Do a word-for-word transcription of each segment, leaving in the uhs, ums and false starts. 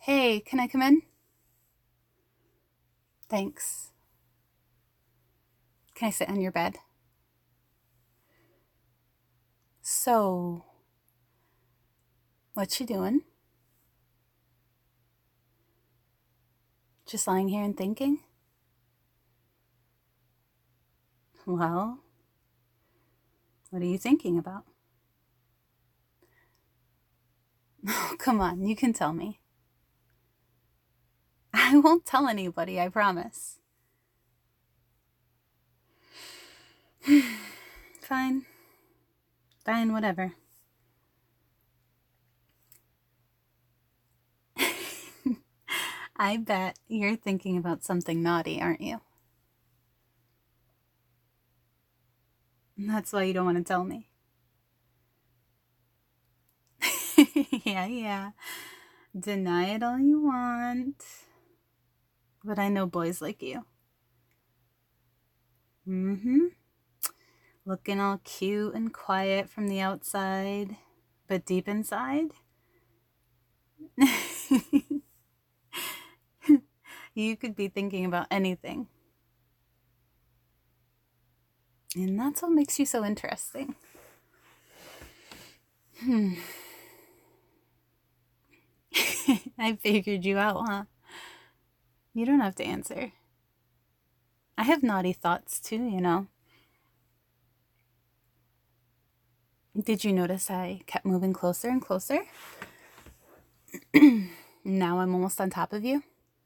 Hey, can I come in? Thanks. Can I sit on your bed? So, what's she doing? Just lying here and thinking? Well, what are you thinking about? Oh, come on, you can tell me. I won't tell anybody, I promise. Fine. Fine, whatever. I bet you're thinking about something naughty, aren't you? That's why you don't want to tell me. Yeah, yeah. Deny it all you want. But I know boys like you. Mm-hmm. Looking all cute and quiet from the outside, but deep inside, you could be thinking about anything. And that's what makes you so interesting. Hmm. I figured you out, huh? You don't have to answer. I have naughty thoughts too, you know. Did you notice I kept moving closer and closer? Now I'm almost on top of you.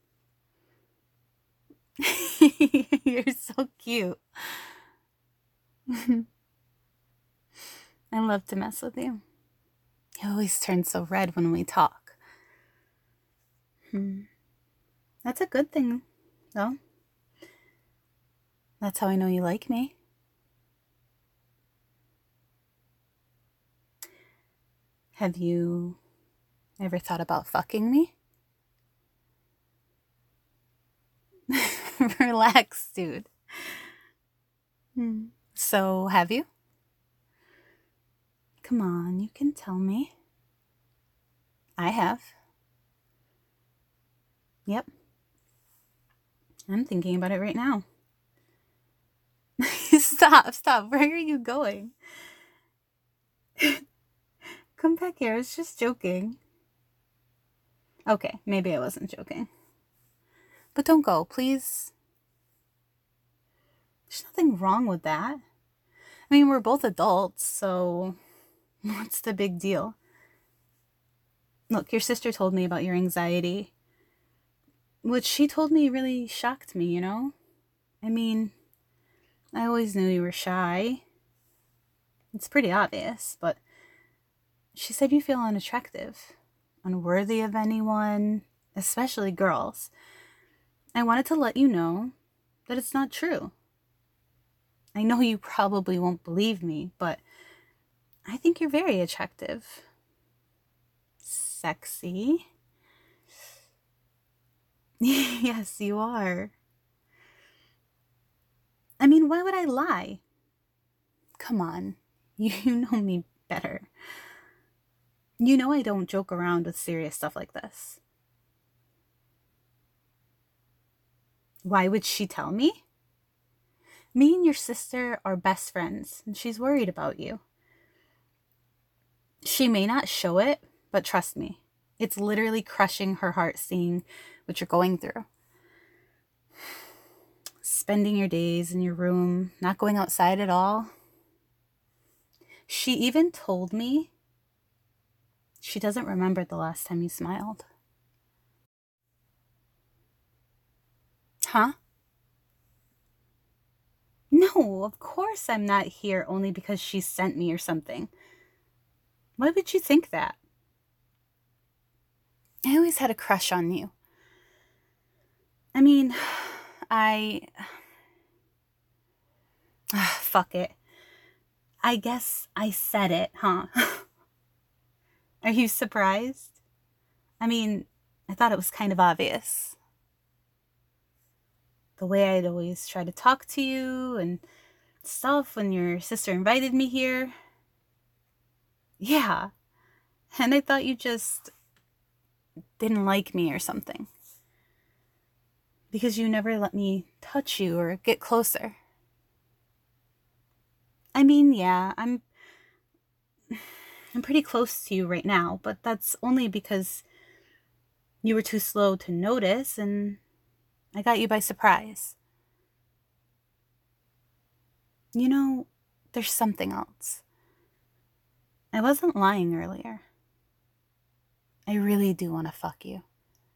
You're so cute. I love to mess with you. You always turn so red when we talk. Hmm. That's a good thing, though. That's how I know you like me. Have you ever thought about fucking me? Relax, dude. Hmm. So, have you? Come on, you can tell me. I have. Yep. I'm thinking about it right now. Stop, stop. Where are you going? Come back here. I was just joking. Okay, maybe I wasn't joking. But don't go, please. There's nothing wrong with that. I mean, we're both adults, so what's the big deal? Look, your sister told me about your anxiety. What she told me really shocked me, you know? I mean, I always knew you were shy. It's pretty obvious, but she said you feel unattractive, unworthy of anyone, especially girls. I wanted to let you know that it's not true. I know you probably won't believe me, but I think you're very attractive. Sexy. Yes, you are. I mean, why would I lie? Come on, you know me better. You know I don't joke around with serious stuff like this. Why would she tell me? Me and your sister are best friends, and she's worried about you. She may not show it, but trust me, it's literally crushing her heart seeing what you're going through. Spending your days in your room, not going outside at all. She even told me she doesn't remember the last time you smiled. Huh? No, of course I'm not here only because she sent me or something. Why would you think that? I always had a crush on you. I mean, I... Ugh, fuck it. I guess I said it, huh? Are you surprised? I mean, I thought it was kind of obvious. The way I'd always try to talk to you and stuff when your sister invited me here. Yeah. And I thought you just... didn't like me or something. Because you never let me touch you or get closer. I mean, yeah, I'm I'm pretty close to you right now, but that's only because you were too slow to notice and I got you by surprise. You know, there's something else. I wasn't lying earlier. I really do want to fuck you.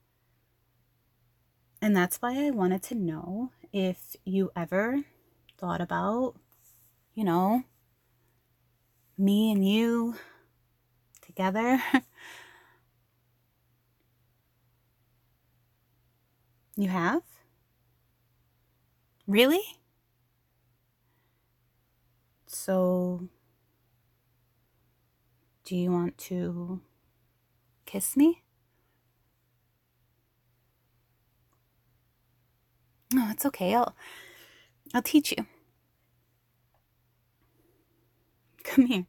And that's why I wanted to know if you ever thought about, you know, me and you together. You have? Really? So, do you want to kiss me? No, it's okay. I'll I'll teach you. Come here.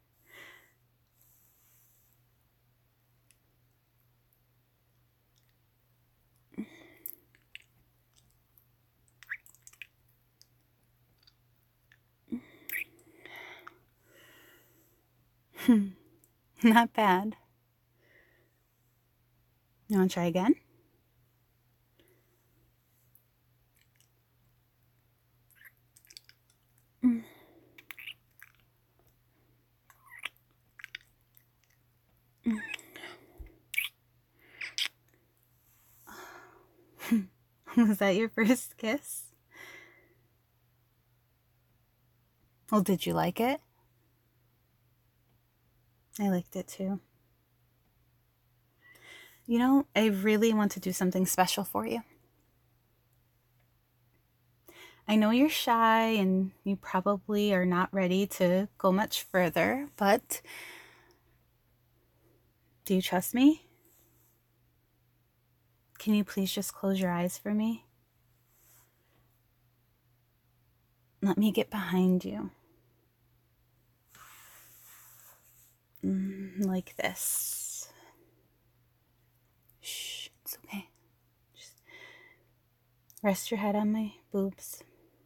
Not bad. You want to try again? Mm. Was that your first kiss? Well, did you like it? I liked it too. You know, I really want to do something special for you. I know you're shy and you probably are not ready to go much further, but do you trust me? Can you please just close your eyes for me? Let me get behind you. Mm, like this. Shh, it's okay. Just rest your head on my boobs.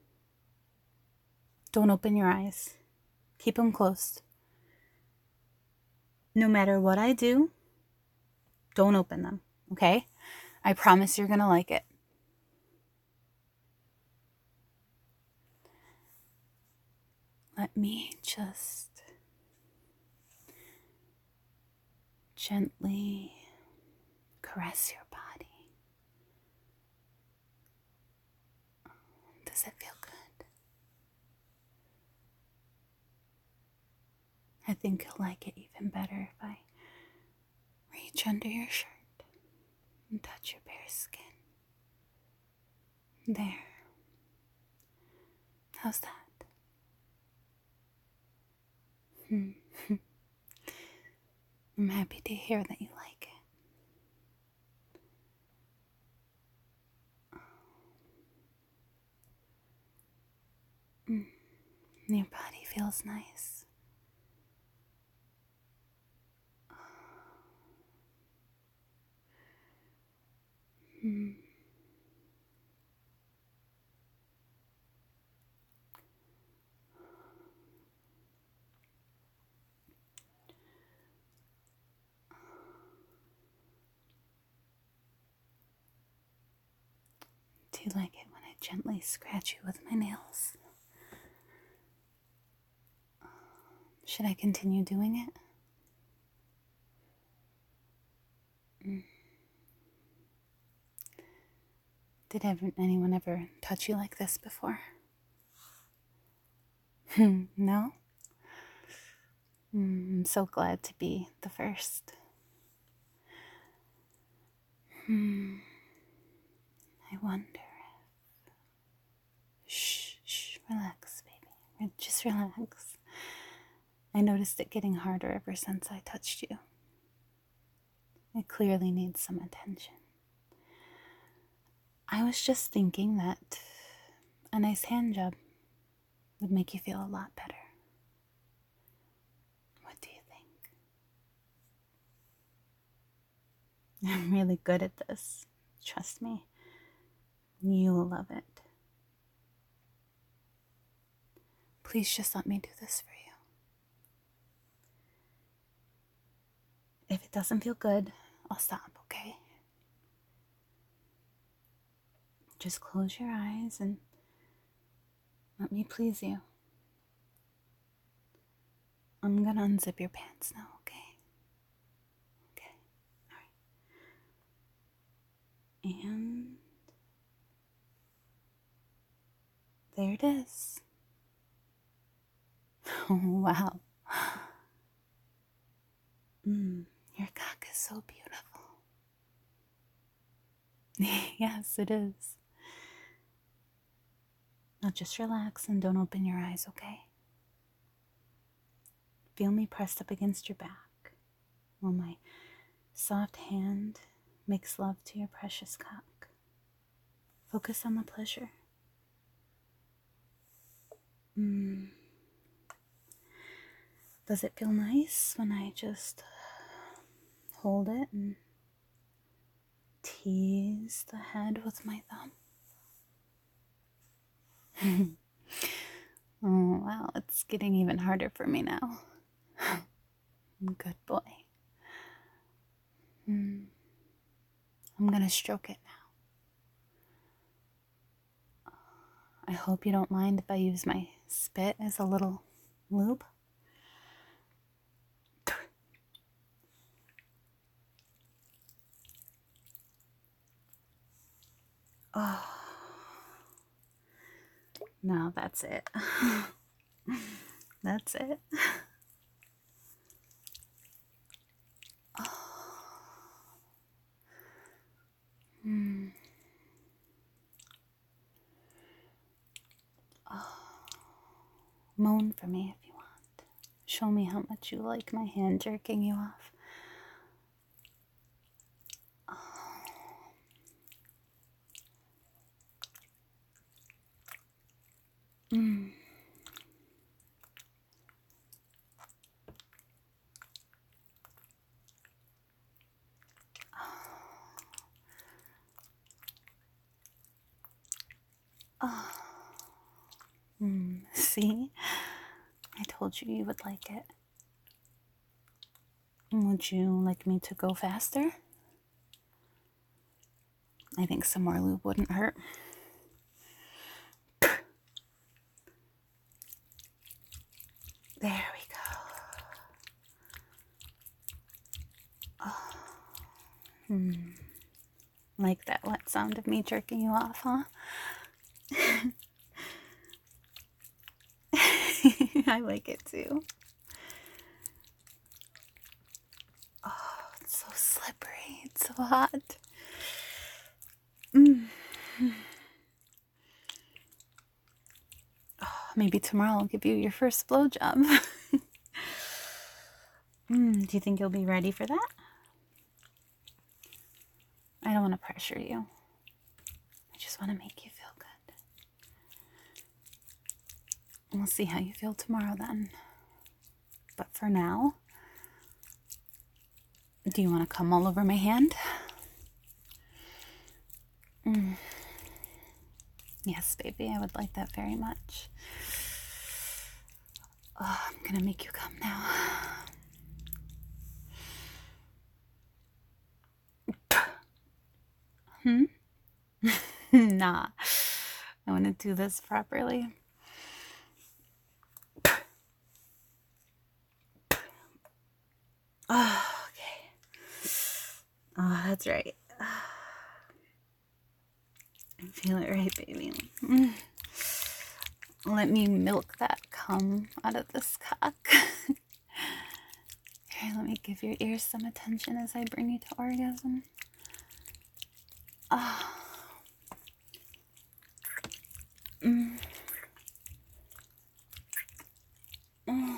Don't open your eyes. Keep them closed. No matter what I do, don't open them, okay? I promise you're gonna like it. Let me just gently caress your body. Does it feel good? I think you'll like it even better if I reach under your shirt and touch your bare skin. There. How's that? Hmm. I'm happy to hear that you like it. Mm. Your body feels nice. Mm. Do you like it when I gently scratch you with my nails? Should I continue doing it? Mm. Did ever, anyone ever touch you like this before? No? Mm, I'm so glad to be the first. Hmm. I wonder if... Shh, shh, relax, baby. Just relax. I noticed it getting harder ever since I touched you. It clearly needs some attention. I was just thinking that a nice hand job would make you feel a lot better. What do you think? I'm really good at this. Trust me. You'll love it. Please just let me do this for you. If it doesn't feel good, I'll stop, okay? Just close your eyes and let me please you. I'm gonna unzip your pants now, okay? Okay, alright. And there it is. Oh, wow. Mm, your cock is so beautiful. Yes, it is. Now just relax and don't open your eyes, okay? Feel me pressed up against your back while my soft hand makes love to your precious cock. Focus on the pleasure. Mm. Does it feel nice when I just hold it and tease the head with my thumb? Oh, wow, it's getting even harder for me now. Good boy. Mm. I'm gonna stroke it now. I hope you don't mind if I use my spit as a little lube. Oh, no, that's it. That's it. Oh. Mm. Oh. Moan for me if you want. Show me how much you like my hand jerking you off. Oh. Mm. Oh. Mm. See? I told you you would like it. Would you like me to go faster? I think some more lube wouldn't hurt. There we go. Oh. Hmm. Like that wet sound of me jerking you off, huh? I like it too. Oh, it's so slippery. It's so hot. Mm. Oh, maybe tomorrow I'll give you your first blowjob. mm, do you think you'll be ready for that? I don't want to pressure you. I just want to make you feel good. And we'll see how you feel tomorrow then. But for now, do you want to come all over my hand? Mm. Yes, baby, I would like that very much. Oh, I'm gonna make you come now. Hmm? Nah. I want to do this properly. Oh, okay. Oh, that's right. I feel it right, baby. Mm. Let me milk that cum out of this cock. Here, let me give your ears some attention as I bring you to orgasm. Oh. Mm. Mm.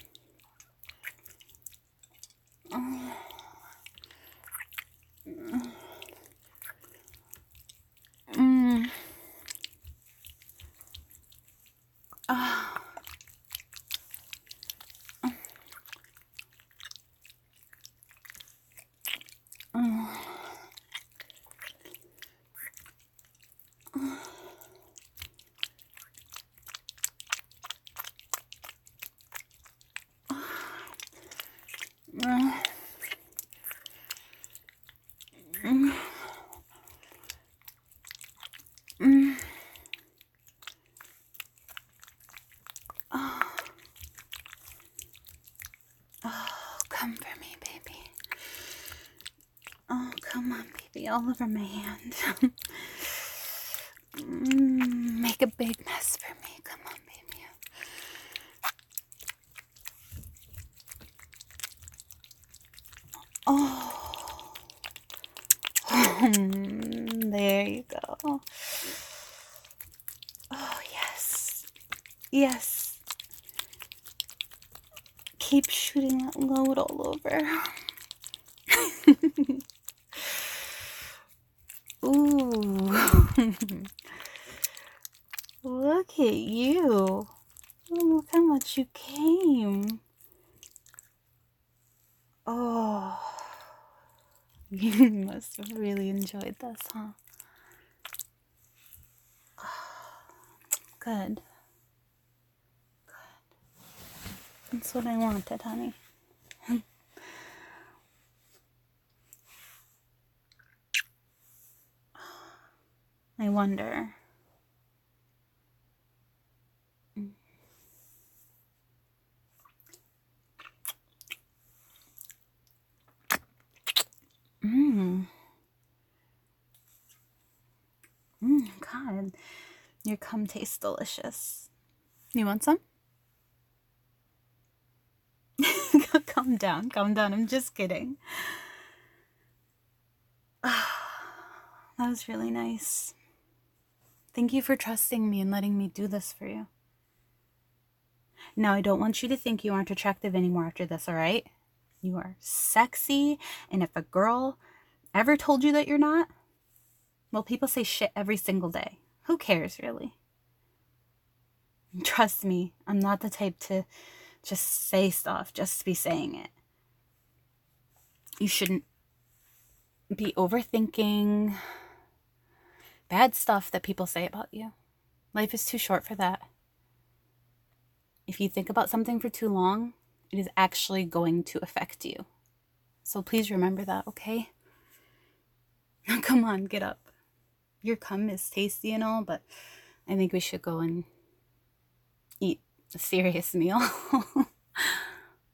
Mm. Mm. Oh. Mm. Uh, mm, mm. Oh. Oh, come for me, baby. Oh, come on, baby, all over my hand. mm, make a big mess for me. Come on, baby. Oh. There you go. Oh, yes. Yes. Keep shooting that load all over. Ooh. Look at you. Look how much you came. Oh. You must have really enjoyed this, huh? Good. Good. That's what I wanted, honey. I wonder. Mmm. Mmm, God. Your cum tastes delicious. You want some? Calm down, calm down. I'm just kidding. That was really nice. Thank you for trusting me and letting me do this for you. Now, I don't want you to think you aren't attractive anymore after this, all right? You are sexy, and if a girl ever told you that you're not, well, people say shit every single day. Who cares, really? Trust me, I'm not the type to just say stuff just to be saying it. You shouldn't be overthinking bad stuff that people say about you. Life is too short for that. If you think about something for too long, it is actually going to affect you. So please remember that, okay? Now come on, get up. Your cum is tasty and all, but I think we should go and eat a serious meal.